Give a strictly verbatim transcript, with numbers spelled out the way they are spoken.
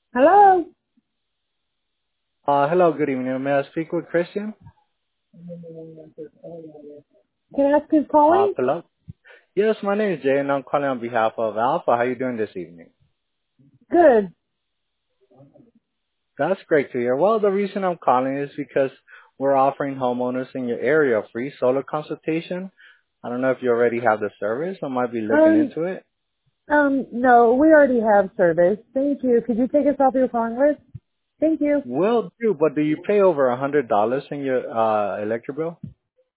Hello? Uh, hello, good evening. May I speak with Christian? Can I ask who's Uh, calling? hello? Yes, my name is Jay, and I'm calling on behalf of Alpha. How are you doing this evening? Good. That's great to hear. Well, the reason I'm calling is because we're offering homeowners in your area a free solar consultation. I don't know if you already have the service or might be looking Um, into it. um, no, we already have service. Thank you. Could you take us off your phone list? Thank you. Will do, but do you pay over a hundred dollars in your uh electric bill?